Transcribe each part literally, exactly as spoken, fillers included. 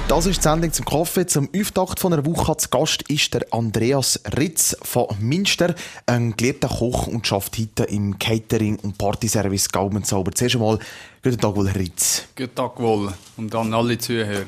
Das ist die Sendung zum Kaffee. Zum Auftakt von einer Woche zu Gast ist der Andreas Ritz von Münster, ein gelehrter Koch und schafft heute im Catering- und Partyservice Gaumenzauber. Zuerst einmal, guten Tag wohl, Herr Ritz. Guten Tag wohl und an alle Zuhörer.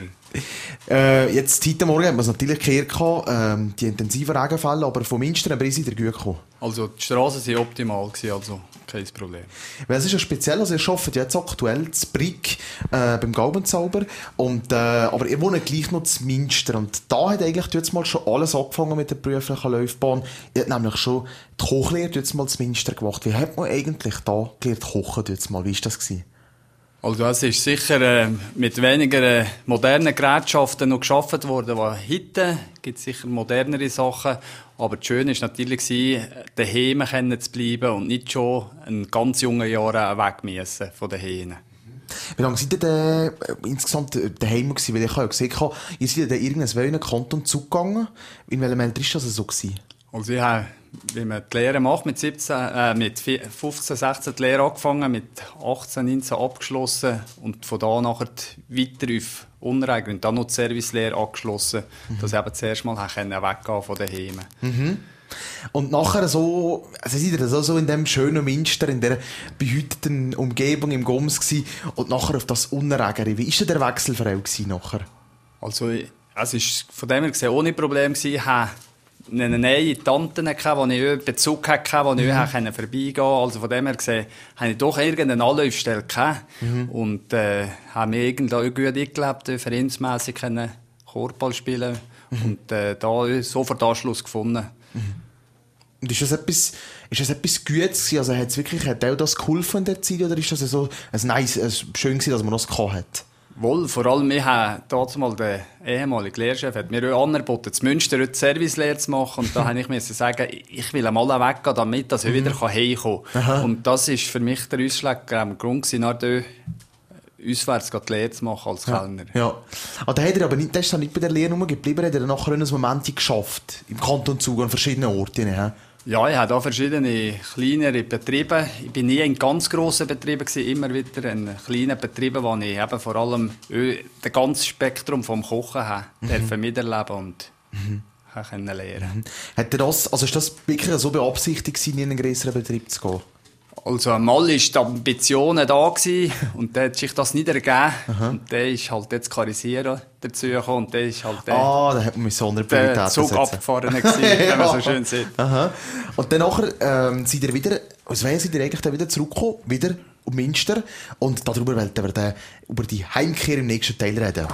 Äh, jetzt heute Morgen haben wir es natürlich gehört, äh, die intensiven Regenfälle, aber von Münster sind Sie gut gekommen. Also die Straßen waren optimal, also kein Problem. Weil es ist ja speziell, also ihr arbeitet jetzt aktuell zu Brig äh, beim Gaumenzauber, und, äh, aber ihr wohnt gleich noch zu Münster, und da hat eigentlich jetzt mal schon alles angefangen mit der beruflichen Laufbahn. Ihr habt nämlich schon die Kochlehre jetzt mal zu Münster gemacht. Wie hat man eigentlich da gelernt kochen jetzt mal? Wie war das gewesen? Also es ist sicher äh, mit weniger äh, modernen Gerätschaften noch geschaffen worden. Heute gibt es sicher modernere Sachen, aber das Schöne war natürlich, daheim zu bleiben und nicht schon in ganz jungen Jahren weg müssen von daheim. Wie lange seid ihr denn, äh, insgesamt daheim gewesen? Weil ich habe ja gesehen, ihr seid ja irgendeinen Kanton zugegangen. In welchem Alter war das so gewesen? Also ich habe, wie man die Lehre macht, mit, siebzehn, äh, mit fünfzehn, sechzehn die Lehre angefangen, mit achtzehn, neunzehn abgeschlossen und von da nachher weiter auf Unregeln und dann noch die Servicelehre abgeschlossen, mhm. dass ich eben zuerst mal weggehen von daheim. Mhm. Und nachher so, also seid ihr so, so in dem schönen Münster, in der behüteten Umgebung im Goms gsi und nachher auf das Unregere. Wie war denn der Wechsel für euch nachher? Also, es war von dem her gesehen ohne Problem gewesen. Ich hatte eine neue Tante, die ich Bezug hatte, wo ich mhm. vorbeigehen konnte. Also von dem her gesehen, hatte ich doch irgendeine Anlaufstelle gehabt. Mhm. Und äh, habe mich irgendwie gut eingelebt, vereinsmässig Korbball spielen mhm. und äh, da sofort Anschluss gefunden. Mhm. Und ist das etwas, ist das etwas Gutes gewesen? Also hat es wirklich, hat auch das geholfen in der Zeit, oder ist das so ein nice, ein schön gewesen, dass man das gehabt hat? Wohl, vor allem, wir haben damals der ehemalige Lehrchef hat mir auch angeboten, zu Münster eine Servicelehre zu machen. Und da musste ich mir sagen, ich will einmal weggehen, damit ich mhm. wieder heimkommen kann. Und das war für mich der ausschlaggebende Grund, nach der auswärts die Lehre zu machen als Kellner. Ja. Ja. Aber da hat er aber nicht, das ist nicht bei der Lehre geblieben, hat er nachher einen Moment geschafft, im Kanton Zug an verschiedenen Orten. Ja, ja, ich habe hier verschiedene kleinere Betriebe. Ich bin nie in ganz grossen Betrieben gewesen, immer wieder in kleinen Betrieben, wo ich eben vor allem das ganze Spektrum vom Kochen habe, mhm. miterleben und mhm. lernen. Mhm. Hat er das, also ist das wirklich so beabsichtigt, in einen grösseren Betrieb zu gehen? Also einmal war die Ambition da gewesen, und dann hat sich das nicht ergeben. Aha. Und dann ist halt jetzt Karisieren dazu gekommen und dann ist halt der, ah, da hat man mit so einer Priorität der Zug abgefahren gewesen, ja. Wenn man so schön sieht. Aha. Und dann nachher ähm, seid ihr wieder, als wäre seid ihr eigentlich dann wieder zurückgekommen, wieder um Münster, und darüber wollen wir dann über die Heimkehr im nächsten Teil reden.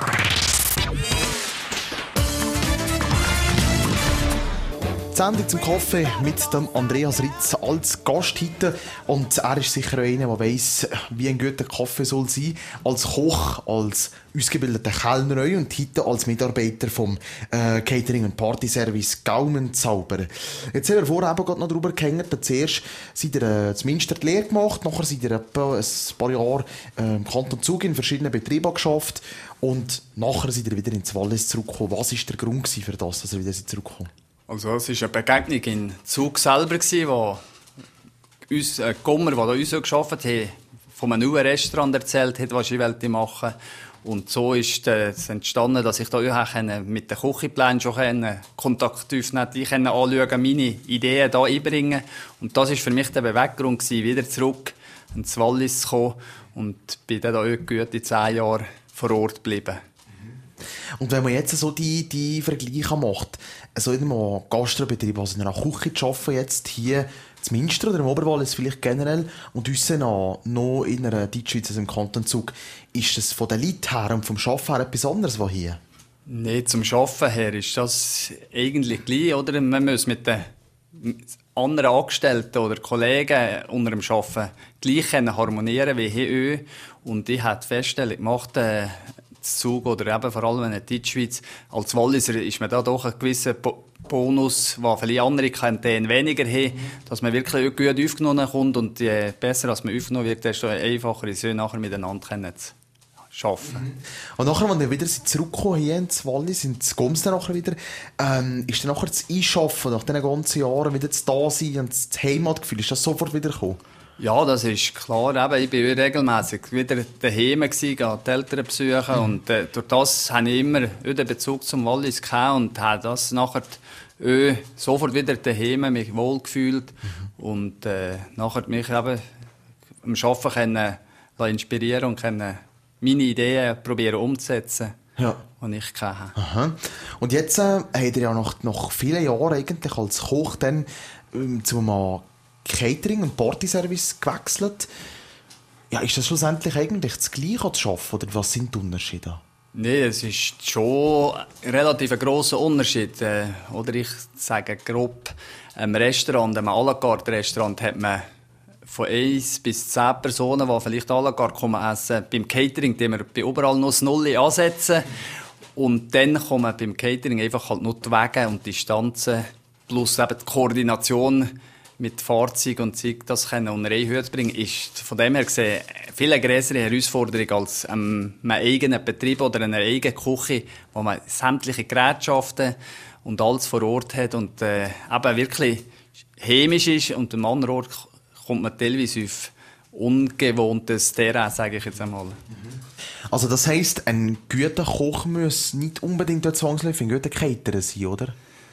Sendung zum Kaffee mit dem Andreas Ritz als Gast heute. Und er ist sicher auch einer, der weiss, wie ein guter Kaffee soll sein. Als Koch, als ausgebildeter Kellner und heute als Mitarbeiter vom äh, Catering- und Partyservice Gaumenzauber. Jetzt haben wir vorher eben gerade noch darüber gehängt. Zuerst seid ihr äh, zu Münster die Lehre gemacht, nachher seid ihr etwa ein paar Jahre äh, im Kanton Zug in verschiedenen Betrieben geschafft und nachher seid ihr wieder ins Wallis zurückgekommen. Was war der Grund für das, dass ihr wieder zurückgekommen? Also es war eine Begegnung in Zug selber, wo uns ein Gummer, der uns gearbeitet hat, von einem neuen Restaurant erzählt hat, was ich machen wollte. Und so ist es entstanden, dass ich da mit den Küchenplänen schon Kontakt aufnehmen konnte, ich anschauen, meine Ideen hier einbringen. Und das war für mich der Beweggrund, wieder zurück ins Wallis zu kommen, und bin dann da gute zehn Jahre vor Ort geblieben. Und wenn man jetzt so die, die Vergleiche macht, so in einem Gastrobetrieb, also in einer Küche zu arbeiten, jetzt hier in Münster oder im Oberwallis vielleicht generell und uns noch, noch in einer Deutschschweiz, also im Kanton Zug, ist das von den Leuten her und vom Arbeiten her etwas anderes als hier? Nein, zum Arbeiten her ist das eigentlich gleich, oder? Man muss mit den anderen Angestellten oder Kollegen unter dem Arbeiten gleich harmonieren wie hier. Und ich habe die Feststellung gemacht, äh, Zug oder eben vor allem in der Deutschschweiz, als Walliser ist man da doch ein gewisser Bonus, den viele andere Kanäle weniger haben, dass man wirklich gut aufgenommen kommt, und je besser als man aufgenommen wird, desto einfacher ist es nachher miteinander zu arbeiten. Mhm. Und nachher, wenn ihr wieder zurückkommen hier ins Wallis, ins Goms dann nachher wieder, ähm, ist dann nachher das Einschaffen, nach diesen ganzen Jahren wieder zu da sein und das Heimatgefühl, ist das sofort wieder gekommen? Ja, das ist klar. Eben, ich war regelmässig wieder daheim gewesen, gehe die Eltern besuchen. Mhm. Und äh, durch das habe ich immer den Bezug zum Wallis gehabt und habe das nachher äh, sofort wieder daheim mich wohlgefühlt. Mhm. Und äh, nachher mich eben am Arbeiten können, inspirieren und können meine Ideen probieren umzusetzen, ja. die ich hatte. Aha. Und jetzt äh, habt ihr ja nach, nach vielen Jahren eigentlich als Koch dann ähm, zum Catering- und Partyservice gewechselt. Ja, ist das schlussendlich eigentlich das Gleiche zu arbeiten, oder was sind die Unterschiede? Nein, es ist schon ein relativ grosser Unterschied. Äh, oder ich sage grob, im Restaurant, einem à la carte Restaurant, hat man von eins bis zehn Personen, die vielleicht à la carte kommen essen. Beim Catering, die wir bei überall noch das Null ansetzen. Und dann kommen beim Catering einfach halt nur die Wege und die Distanzen plus eben die Koordination mit Fahrzeug und Zeug, das können unter eine Höhe zu bringen, ist von dem her gesehen viel eine grössere Herausforderung als ähm, einem eigenen Betrieb oder einer eigenen Küche, wo man sämtliche Gerätschaften und alles vor Ort hat und äh, eben wirklich heimisch ist. Und am anderen Ort kommt man teilweise auf ungewohntes Terrain, sage ich jetzt einmal. Also das heisst, ein guter Koch muss nicht unbedingt zwangsläufig ein guter Caterer sein, oder?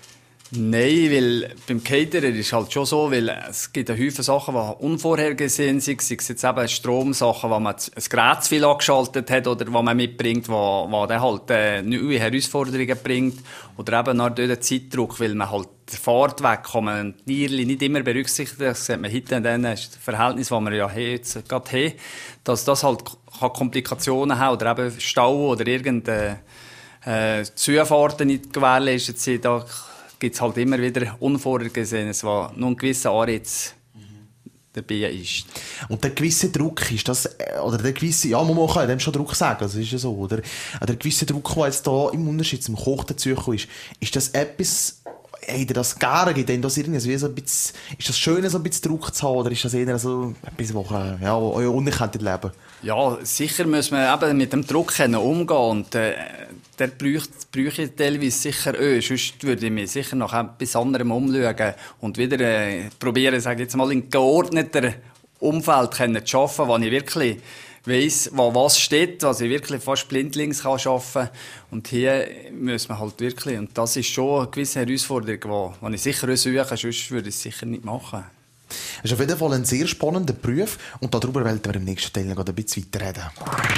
Nein, weil beim Caterer ist es halt schon so, weil es gibt eine Haufen Sachen, die unvorhergesehen sind. Sei es jetzt eben Stromsachen, wo man ein Gerät zu viel angeschaltet hat oder was man mitbringt, wo, wo dann halt äh, neue Herausforderungen bringt. Oder eben noch durch den Zeitdruck, weil man halt den Fahrtweg kann man Tierli nicht immer berücksichtigen. Das sieht man heute in dem Verhältnis, das wir ja jetzt gerade haben, dass das halt Komplikationen hat oder eben Stau oder irgendeine äh, Zufahrten nicht gewährleistet sind. Da gibt es halt immer wieder Unvorhergesehenes, wo nur ein gewisser Anreiz dabei ist. Und der gewisse Druck, ist das, oder der gewisse, ja, man kann dem schon Druck sagen, das ist ja so, oder? Der gewisse Druck, der jetzt da im Unterschied zum Koch dazugekommen ist, ist das etwas, habt ihr das gerne, gibt denn das irgendwie so ein bisschen, ist das schön, so ein bisschen Druck zu haben, oder ist das eher so etwas, wo, ja, wo euer unerkannt leben? Ja, sicher muss man eben mit dem Druck umgehen und äh, der bräuchte, bräuchte teilweise sicher Öl, sonst würde ich mich sicher noch etwas anderem umschauen und wieder äh, probieren, sage ich jetzt mal, in geordneter Umfeld zu arbeiten, wo ich wirklich weiss, wo was steht, was ich wirklich fast blindlings arbeiten kann. Und hier muss man halt wirklich, und das ist schon eine gewisse Herausforderung, die ich sicher auch suche, sonst würde ich es sicher nicht machen. Das ist auf jeden Fall ein sehr spannender Beruf und darüber werden wir im nächsten Teil noch ein bisschen weiter reden.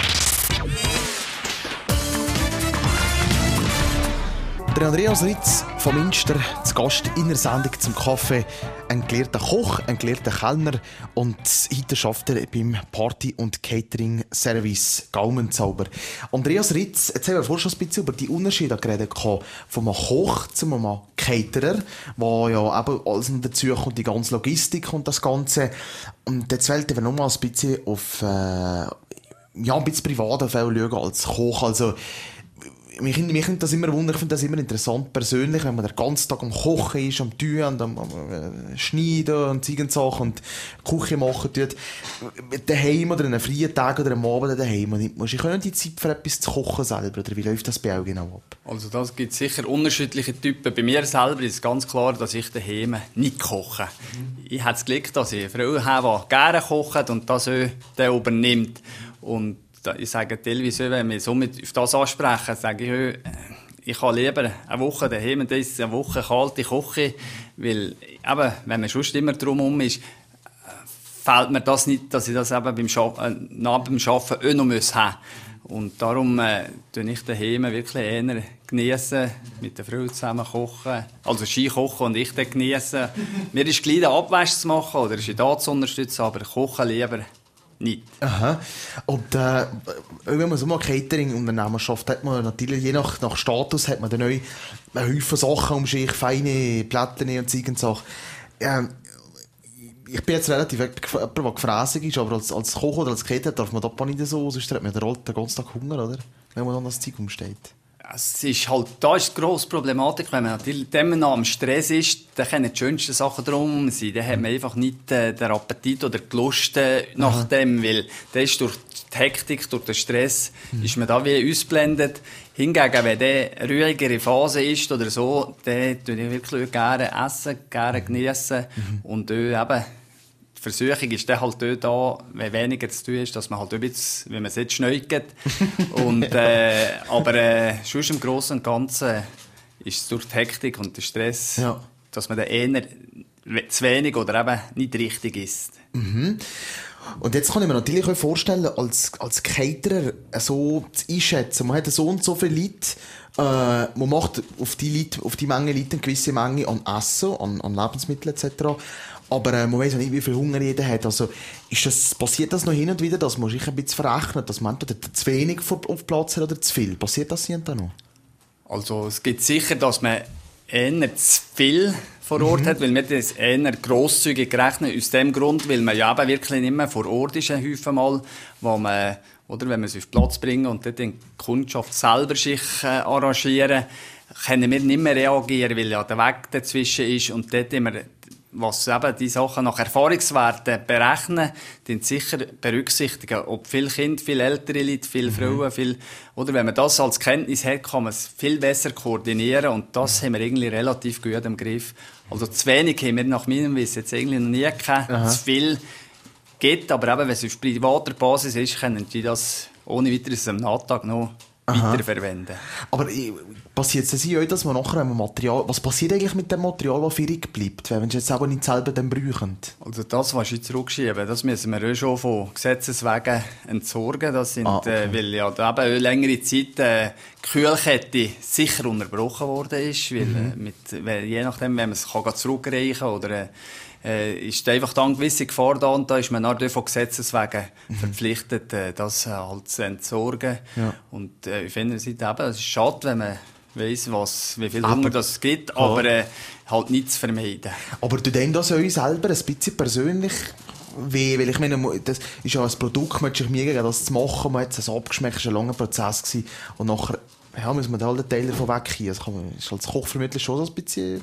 Der Andreas Ritz von Münster, zu Gast in der Sendung zum Kaffee. Ein gelehrter Koch, ein gelehrter Kellner und heute arbeitet er beim Party- und Catering-Service Gaumenzauber. Andreas Ritz, jetzt haben wir vorhin schon ein bisschen über die Unterschiede geredet, von einem Koch zu einem Caterer, wo ja eben alles dazu kommt, die ganze Logistik und das Ganze. Und jetzt wollen wir nochmal ein bisschen auf, äh, ja, ein bisschen private Fälle schauen als Koch. Also, Mich, mich findet das immer wunderlich, ich finde das immer interessant persönlich, wenn man den ganzen Tag am Kochen ist, am Tun und am, am äh, Schneiden und solche Sachen und Küche machen tut. Daheim oder einen freien Tag oder am Abend daheim nicht musst. Ich habe die Zeit für etwas zu kochen selber, oder wie läuft das bei euch genau ab? Also das gibt sicher unterschiedliche Typen. Bei mir selber ist es ganz klar, dass ich daheim nicht koche. Mhm. Ich habe das Glück, dass ich eine Frau habe, die gerne kocht und das auch der übernimmt. Und ich sage teilweise, wenn wir so mit auf das ansprechen, sage ich, ich kann lieber eine Woche daheim und das eine Woche kalte Küche, weil eben, wenn man sonst immer drumherum ist, fehlt mir das nicht, dass ich das eben beim Arbeiten, nach dem Arbeiten auch noch haben muss. Und darum äh, tue ich daheim wirklich eher geniessen, mit der Frau zusammen kochen, also Ski kochen und ich dann geniessen. Mir ist gleich eine Abwäsche zu machen oder ist da zu unterstützen, aber kochen lieber nicht. Aha. Und äh, wenn man so mal Catering-Unternehmen schafft, hat man natürlich, je nach, nach Status, hat man dann neu einen Haufen Sachen um sich, feine Plättchen und solche Sachen. Ähm, ich bin jetzt relativ jemand, der gefräßig ist, aber als, als Koch oder als Caterer darf man da nicht so, sonst hat man den ganzen Tag Hunger, oder? Wenn man dann das Zeug umsteht. Es ist halt, da ist die grosse Problematik, wenn man natürlich dem am Stress ist, dann können die schönsten Sachen drum sein. Dann hat man einfach nicht äh, den Appetit oder die Lust äh, nach dem, weil das ist durch die Hektik, durch den Stress, mhm. ist man da wie ausblendet. Hingegen, wenn der eine ruhigere Phase ist oder so, dann tue ich wirklich gerne essen, gerne geniessen mhm. und auch eben die Versuchung ist dann halt dort da, wenn weniger zu tun ist, dass man halt ein bisschen, wie man sieht, schneugt. und, äh, aber äh, sonst im Großen und Ganzen ist es durch die Hektik und den Stress, ja. dass man dann eher zu wenig oder eben nicht richtig isst. Mhm. Und jetzt kann ich mir natürlich auch vorstellen, als, als Caterer so zu einschätzen, man hat so und so viele Leute, äh, man macht auf die Leute, auf die Menge Leute eine gewisse Menge an Essen, an, an Lebensmitteln et cetera. Aber äh, man weiss auch nicht, wie viel Hunger jeder hat. Also ist das, passiert das noch hin und wieder, dass man sich ein bisschen verrechnet, dass man entweder zu wenig auf Platz hat oder zu viel? Passiert das hier noch? Also es gibt sicher, dass man eher zu viel vor Ort mhm. hat, weil wir das eher grosszügig rechnen. Aus dem Grund, weil man ja eben wirklich nicht mehr vor Ort ist, häufig mal, wo man, oder wenn man es auf den Platz bringen und dort die Kundschaft selber sich äh, arrangieren, können wir nicht mehr reagieren, weil ja der Weg dazwischen ist und dort immer, was eben die Sachen nach Erfahrungswerten berechnen, die sicher berücksichtigen, ob viele Kinder, viele ältere Leute, viele Frauen, viel, oder wenn man das als Kenntnis hat, kann man es viel besser koordinieren und das haben wir irgendwie relativ gut im Griff. Also zu wenig haben wir nach meinem Wissen jetzt irgendwie noch nie gehabt. Aha. Zu viel geht, aber eben, wenn es auf privater Basis ist, können die das ohne weiteres am Nachtag noch Aha. weiterverwenden. Aber passiert es dann euch, dass man nachher ein Material, was passiert eigentlich mit dem Material, das übrig bleibt, wenn Sie es jetzt nicht selber dann brauchen? Also das, was ich zurückschieben, das müssen wir schon von Gesetzeswegen entsorgen. Das sind, ah, okay. äh, weil ja da eben eine längere Zeit äh, die Kühlkette sicher unterbrochen worden ist, weil, mhm. äh, mit, weil, je nachdem, wenn man es kann zurückreichen kann oder äh, Äh, ist einfach dann eine gewisse Gefahr da und da ist man dann von Gesetzeswegen mhm. verpflichtet, äh, das äh, halt zu entsorgen. Ja. Und äh, auf einer Seite eben, es ist schade, wenn man weiss, was, wie viel aber, Hunger das gibt, ja. aber äh, halt nicht zu vermeiden. Aber tut dem das euch selber ein bisschen persönlich weh? Weil ich meine, das ist ja ein Produkt, man hat sich Mühe gegeben, das zu machen, man hat es abgeschmeckt, es war ein langer Prozess gewesen, und nachher ja, müssen wir da halt einen Teil davon wegziehen. Das ist als Koch vermutlich schon so ein bisschen...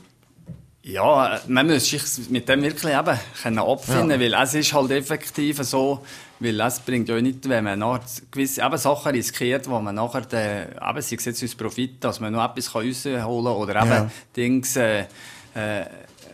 Ja, man muss sich mit dem wirklich eben können abfinden, ja. weil es ist halt effektiv so, weil es bringt ja nicht, wenn man nachher gewisse eben Sachen riskiert, wo man nachher, den, eben, sei es jetzt aus Profit, dass man noch etwas rausholen kann oder eben ja. Dings, äh, äh,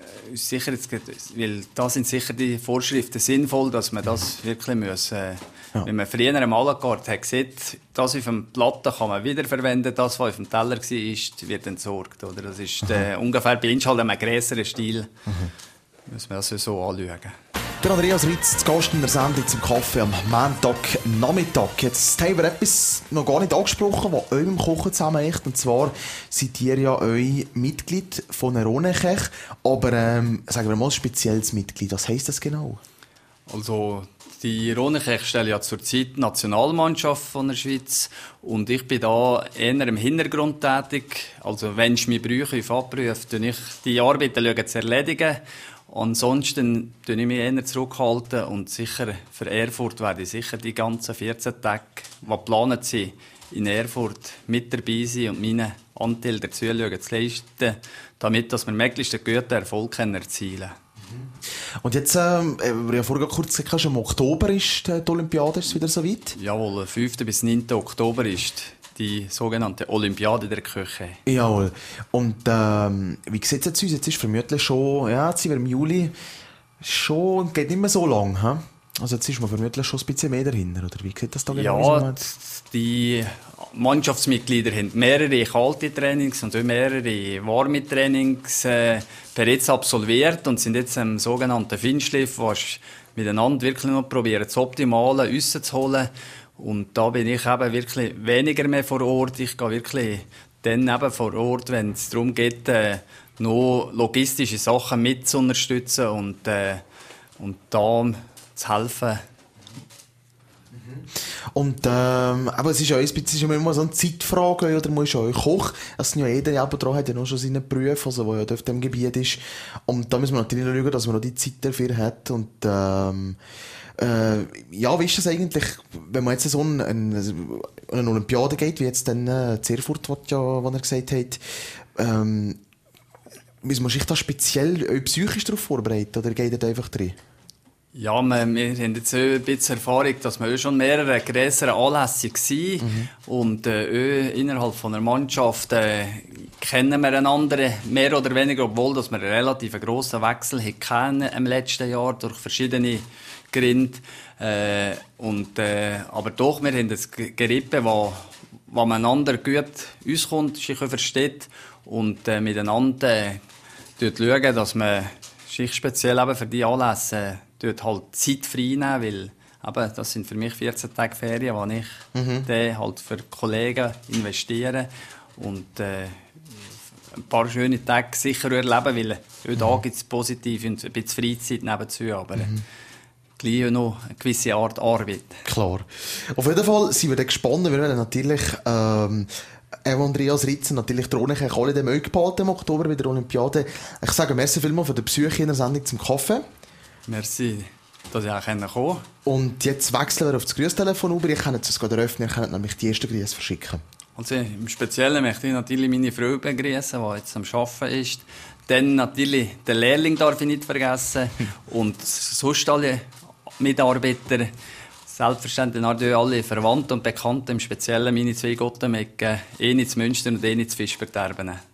weil da sind sicher die Vorschriften sinnvoll, dass man das wirklich muss, äh, ja. wenn man früher am Alagard hat gesehen, das auf dem Platten kann man wiederverwenden, das, was auf dem Teller war, wird entsorgt. Oder? Das ist äh, ungefähr bei uns halt einem grösseren Stil. Mhm. Muss man das so anschauen. Der Andreas Ritz, zu Gast in der Sendung zum Kaffee am Montagnachmittag. Jetzt haben wir etwas noch gar nicht angesprochen, was euch im Kochen zusammenhängt. Und zwar seid ihr ja euch Mitglied von der Ronekech, aber ähm, sagen wir mal ein spezielles Mitglied. Was heisst das genau? Also die Ronekech stellt ja zurzeit die Nationalmannschaft von der Schweiz und ich bin da eher im Hintergrund tätig. Also wenn ich mich brauche, auf Abruf, tue ich die Arbeiten zu erledigen. Ansonsten tue ich mich eher zurückhalten und sicher für Erfurt werde ich sicher die ganzen vierzehn Tage, die geplant sind, in Erfurt mit dabei sein und meinen Anteil dazu schauen, zu leisten, damit dass wir möglichst einen guten Erfolg erzielen können. Und jetzt, ähm, wir haben ja vorher kurz gesagt, im Oktober ist die Olympiade, ist es wieder so weit? Jawohl, fünften bis neunten Oktober ist die sogenannte Olympiade der Küche. Jawohl. Und ähm, wie sieht es jetzt aus? Jetzt ist vermutlich schon, ja, jetzt sind wir im Juli, schon, geht nicht mehr so lang, he? Also jetzt ist man vermutlich schon ein bisschen mehr dahinter, oder wie sieht das da genau aus? Ja, die Mannschaftsmitglieder haben mehrere kalte Trainings und auch mehrere warme Trainings äh, bereits absolviert und sind jetzt im sogenannten Feinschliff, was miteinander wirklich noch probieren, das Optimale rauszuholen. Und da bin ich eben wirklich weniger mehr vor Ort. Ich gehe wirklich dann eben vor Ort, wenn es darum geht, äh, noch logistische Sachen mit zu unterstützen und, äh, und da zu helfen. Und, ähm, aber es ist ja ein bisschen immer so eine Zeitfrage, oder muss ja Koch, es sind ja jeder ja dran, hat ja noch schon seine Berufe, also, wo ja auf dem Gebiet ist. Und da müssen wir natürlich noch schauen, dass man noch die Zeit dafür hat. Und, ähm, äh, ja, wie ist das eigentlich, wenn man jetzt so eine, eine, eine Olympiade geht, wie jetzt dann äh, zu Erfurt, was ja, was er gesagt hat, ähm, muss man sich da speziell psychisch darauf vorbereiten, oder geht das einfach drin? Ja, wir, wir haben jetzt ein bisschen Erfahrung, dass wir schon mehrere grössere Anlässe waren. Mhm. Und äh, innerhalb von der Mannschaft äh, kennen wir einander mehr oder weniger, obwohl dass wir einen relativ grossen Wechsel hatten im letzten Jahr durch verschiedene Gründe. Äh, und, äh, aber doch, wir haben das Gerippe, wo, wo man einander gut auskommt, sich versteht und äh, miteinander äh, schauen, dass man sich speziell eben für die Anlässe äh, halt Zeit frei nehmen, weil eben, das sind für mich vierzehn Tage Ferien, wo ich mhm. dann halt für Kollegen investiere und äh, ein paar schöne Tage sicher erleben, weil auch da gibt es positiv und ein bisschen Freizeit nebenzu, aber mhm. gleich noch eine gewisse Art Arbeit. Klar. Auf jeden Fall sind wir dann gespannt, wir werden natürlich ähm, Andreas Ritz natürlich drohen alle den Mögen behalten im Oktober bei der Olympiade. Ich sage merci vielmals für die Besuche in der Sendung zum Kaffee. Merci, dass ich auch kommen konnte. Und jetzt wechseln wir auf das Grüßtelefon über. Ich kann es gerade eröffnen, ich kann nämlich die ersten Grüße verschicken. Also im Speziellen möchte ich natürlich meine Frau begrüßen, die jetzt am Arbeiten ist. Dann natürlich den Lehrling darf ich nicht vergessen. Und sonst alle Mitarbeiter. Selbstverständlich natürlich alle Verwandten und Bekannten, im Speziellen meine zwei Gottenmecken, eine in Münster und eine in Fischberg.